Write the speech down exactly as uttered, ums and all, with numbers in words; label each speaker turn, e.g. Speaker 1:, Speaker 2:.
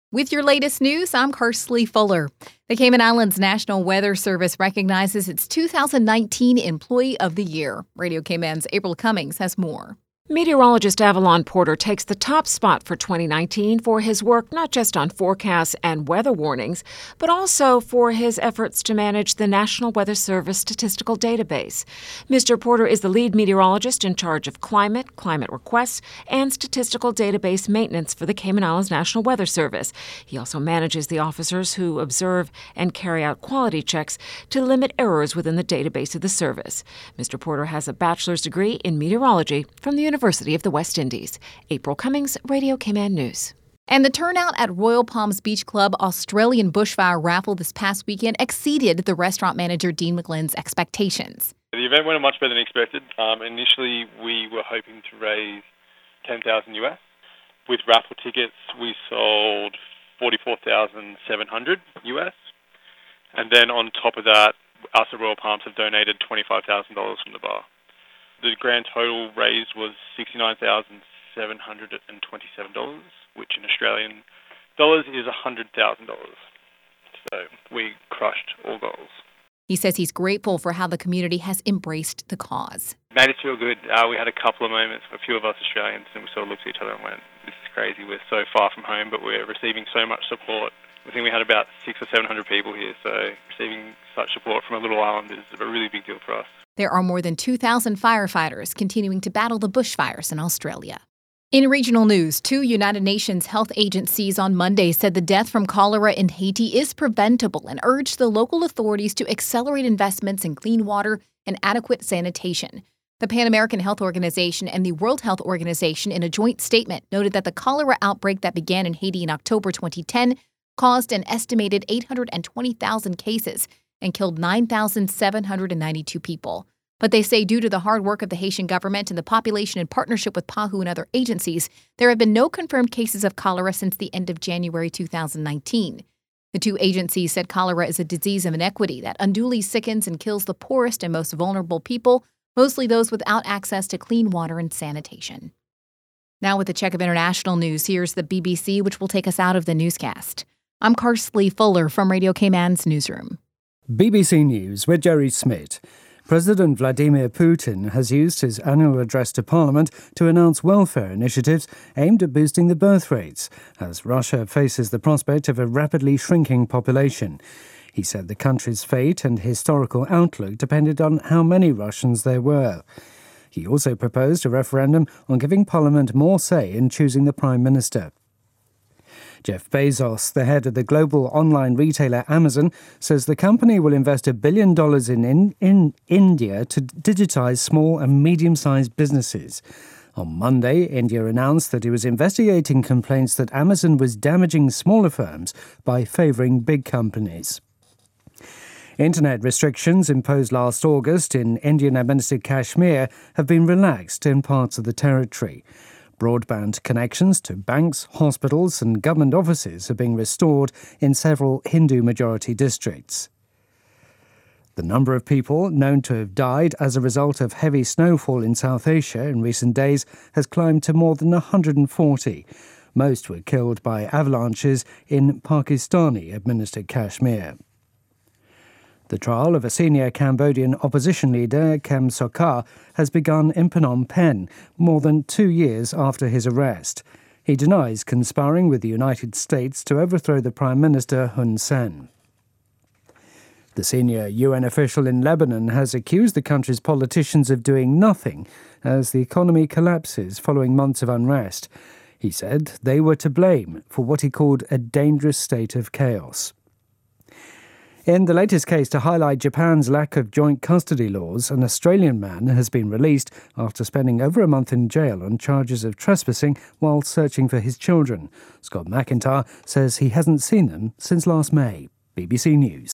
Speaker 1: With your latest news, I'm Kersley Fuller. The Cayman Islands National Weather Service recognizes its two thousand nineteen Employee of the Year. Radio Cayman's April Cummings has more.
Speaker 2: Meteorologist Avalon Porter takes the top spot for twenty nineteen for his work not just on forecasts and weather warnings, but also for his efforts to manage the National Weather Service statistical database. Mister Porter is the lead meteorologist in charge of climate, climate requests, and statistical database maintenance for the Cayman Islands National Weather Service. He also manages the officers who observe and carry out quality checks to limit errors within the database of the service. Mister Porter has a bachelor's degree in meteorology from the University University of the West Indies. April Cummings, Radio Cayman News.
Speaker 1: And the turnout at Royal Palms Beach Club Australian Bushfire Raffle this past weekend exceeded the restaurant manager Dean McGlynn's expectations.
Speaker 3: The event went much better than expected. Um, initially, we were hoping to raise ten thousand U S. With raffle tickets, we sold forty-four thousand seven hundred U S. And then on top of that, us at Royal Palms have donated twenty-five thousand dollars from the bar. The grand total raised was sixty-nine thousand seven hundred twenty-seven dollars, which in Australian dollars is one hundred thousand dollars. So we crushed all goals.
Speaker 1: He says he's grateful for how the community has embraced the cause.
Speaker 3: Made us feel good. Uh, we had a couple of moments, a few of us Australians, and we sort of looked at each other and went, this is crazy. We're so far from home, but we're receiving so much support. I think we had about six or seven hundred people here, so receiving such support from a little island is a really big deal for us.
Speaker 1: There are more than two thousand firefighters continuing to battle the bushfires in Australia. In regional news, two United Nations health agencies on Monday said the death from cholera in Haiti is preventable and urged the local authorities to accelerate investments in clean water and adequate sanitation. The Pan American Health Organization and the World Health Organization, in a joint statement, noted that the cholera outbreak that began in Haiti in October twenty ten caused an estimated eight hundred twenty thousand cases and killed nine thousand seven hundred ninety-two people. But they say due to the hard work of the Haitian government and the population in partnership with PAHU and other agencies, there have been no confirmed cases of cholera since the end of January two thousand nineteen. The two agencies said cholera is a disease of inequity that unduly sickens and kills the poorest and most vulnerable people, mostly those without access to clean water and sanitation. Now with a check of international news, here's the B B C, which will take us out of the newscast. I'm Kersley Fuller from Radio Cayman's newsroom.
Speaker 4: B B C News with Jerry Smith. President Vladimir Putin has used his annual address to Parliament to announce welfare initiatives aimed at boosting the birth rates, as Russia faces the prospect of a rapidly shrinking population. He said the country's fate and historical outlook depended on how many Russians there were. He also proposed a referendum on giving Parliament more say in choosing the Prime Minister. Jeff Bezos, the head of the global online retailer Amazon, says the company will invest a billion dollars in, in, in India to digitize small and medium-sized businesses. On Monday, India announced that it was investigating complaints that Amazon was damaging smaller firms by favoring big companies. Internet restrictions imposed last August in Indian-administered Kashmir have been relaxed in parts of the territory. Broadband connections to banks, hospitals and government offices are being restored in several Hindu-majority districts. The number of people known to have died as a result of heavy snowfall in South Asia in recent days has climbed to more than one hundred forty. Most were killed by avalanches in Pakistani-administered Kashmir. The trial of a senior Cambodian opposition leader, Kem Sokha, has begun in Phnom Penh, more than two years after his arrest. He denies conspiring with the United States to overthrow the Prime Minister Hun Sen. The senior U N official in Lebanon has accused the country's politicians of doing nothing as the economy collapses following months of unrest. He said they were to blame for what he called a dangerous state of chaos. In the latest case to highlight Japan's lack of joint custody laws, an Australian man has been released after spending over a month in jail on charges of trespassing while searching for his children. Scott McIntyre says he hasn't seen them since last May. B B C News.